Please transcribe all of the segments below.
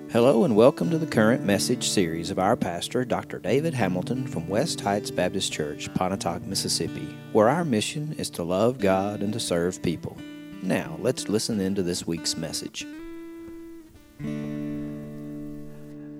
Hello and welcome to the current message series of our pastor, Dr. David Hamilton from West Heights Baptist Church, Pontotoc, Mississippi, where our mission is to love God and to serve people. Now, let's listen into this week's message. In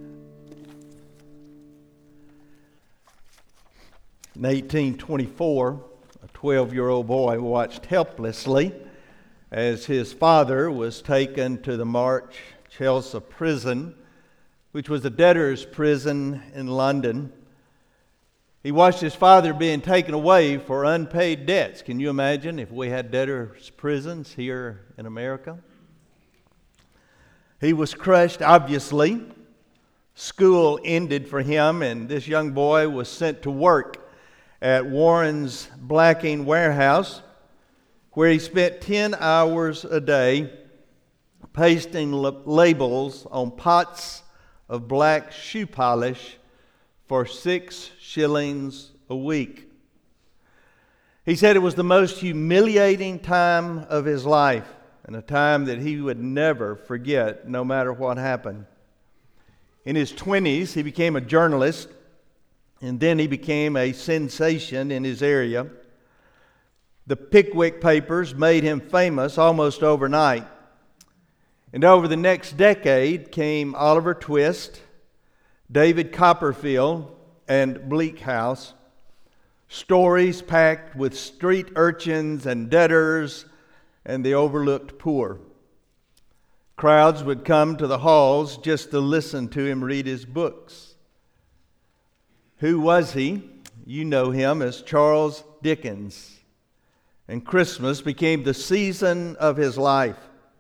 1824, a 12-year-old boy watched helplessly as his father was taken to the March-Chelsea prison, which was a debtor's prison in London. He watched his father being taken away for unpaid debts. Can you imagine if we had debtor's prisons here in America? He was crushed, obviously. School ended for him, and this young boy was sent to work at Warren's blacking warehouse, where he spent 10 hours a day pasting labels on pots of black shoe polish for 6 shillings a week. He said it was the most humiliating time of his life, and a time that he would never forget, no matter what happened. In his 20s, he became a journalist, and then he became a sensation in his area. The Pickwick Papers made him famous almost overnight. And over the next decade came Oliver Twist, David Copperfield, and Bleak House. Stories packed with street urchins and debtors and the overlooked poor. Crowds would come to the halls just to listen to him read his books. Who was he? You know him as Charles Dickens. And Christmas became the season of his life.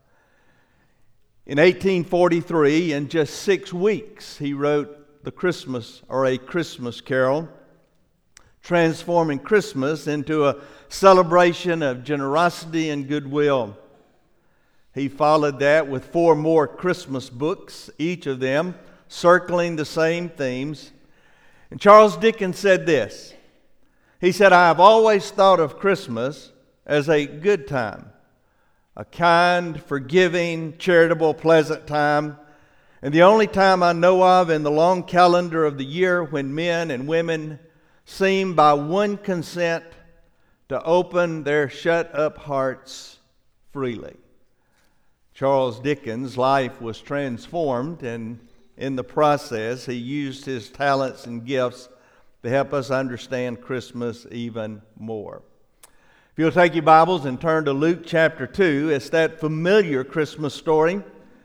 In 1843, in just 6 weeks, he wrote A Christmas Carol, transforming Christmas into a celebration of generosity and goodwill. He followed that with 4 more Christmas books, each of them circling the same themes. And Charles Dickens said this. He said, "I have always thought of Christmas as a good time, a kind, forgiving, charitable, pleasant time, and the only time I know of in the long calendar of the year when men and women seem by one consent to open their shut-up hearts freely." Charles Dickens' life was transformed, and in the process, he used his talents and gifts to help us understand Christmas even more. If you'll take your Bibles and turn to Luke chapter 2, it's that familiar Christmas story.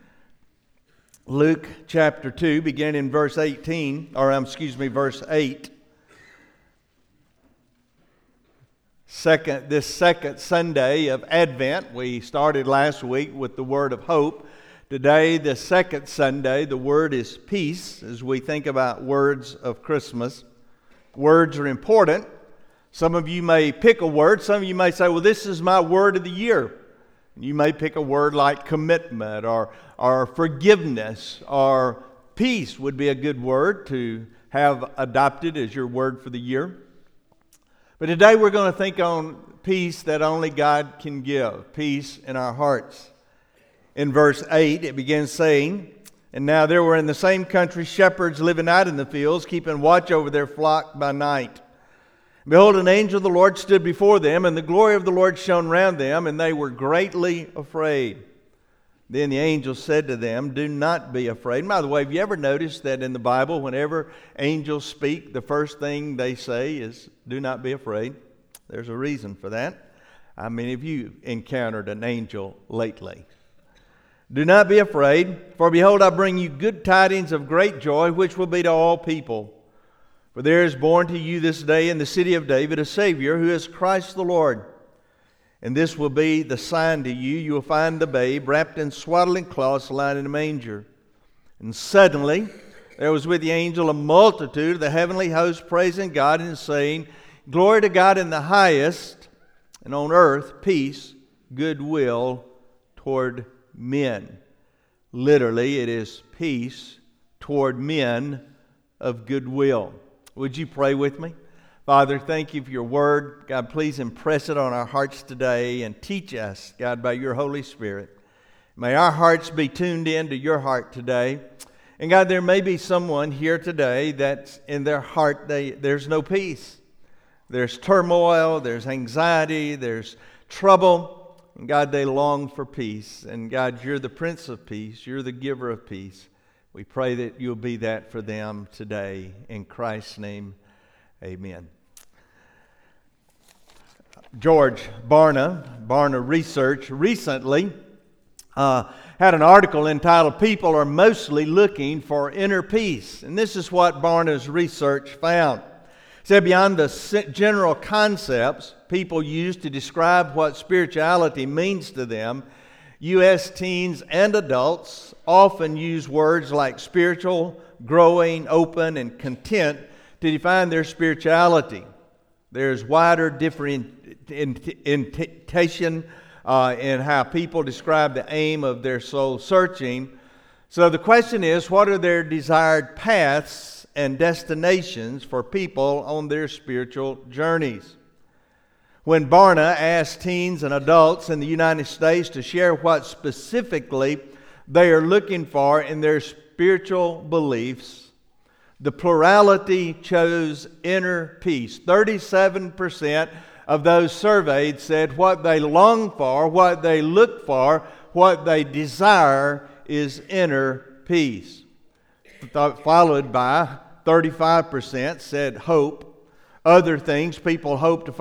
Luke chapter 2, beginning in verse 8. This second Sunday of Advent, we started last week with the word of hope. Today, the second Sunday, the word is peace, as we think about words of Christmas. Words are important. Some of you may pick a word. Some of you may say, well, this is my word of the year. You may pick a word like commitment or forgiveness or peace would be a good word to have adopted as your word for the year. But today we're going to think on peace that only God can give, peace in our hearts. In verse 8, it begins saying, "And now there were in the same country shepherds living out in the fields, keeping watch over their flock by night. Behold, an angel of the Lord stood before them, and the glory of the Lord shone round them, and they were greatly afraid. Then the angel said to them, 'Do not be afraid.'" And by the way, have you ever noticed that in the Bible, whenever angels speak, the first thing they say is, "Do not be afraid"? There's a reason for that. How many of you encountered an angel lately? "Do not be afraid, for behold, I bring you good tidings of great joy, which will be to all people. For there is born to you this day in the city of David a Savior, who is Christ the Lord. And this will be the sign to you. You will find the babe wrapped in swaddling cloths, lying in a manger." And suddenly there was with the angel a multitude of the heavenly host, praising God and saying, "Glory to God in the highest, and on earth peace, goodwill toward men." Literally, it is peace toward men of goodwill. Would you pray with me? Father, thank you for your word. God, please impress it on our hearts today and teach us, God, by your Holy Spirit. May our hearts be tuned in to your heart today. And God, there may be someone here today that's in their heart, there's no peace. There's turmoil, there's anxiety, there's trouble. And God, they long for peace. And God, you're the Prince of Peace. You're the giver of peace. We pray that you'll be that for them today. In Christ's name, amen. George Barna Research, recently had an article entitled, "People Are Mostly Looking for Inner Peace." And this is what Barna's research found. It said beyond the general concepts people use to describe what spirituality means to them, U.S. teens and adults often use words like spiritual, growing, open, and content to define their spirituality. There's wider differentiation in how people describe the aim of their soul searching. So the question is, what are their desired paths and destinations for people on their spiritual journeys? When Barna asked teens and adults in the United States to share what specifically they are looking for in their spiritual beliefs, the plurality chose inner peace. 37% of those surveyed said what they long for, what they look for, what they desire is inner peace. Followed by 35% said hope. Other things people hope to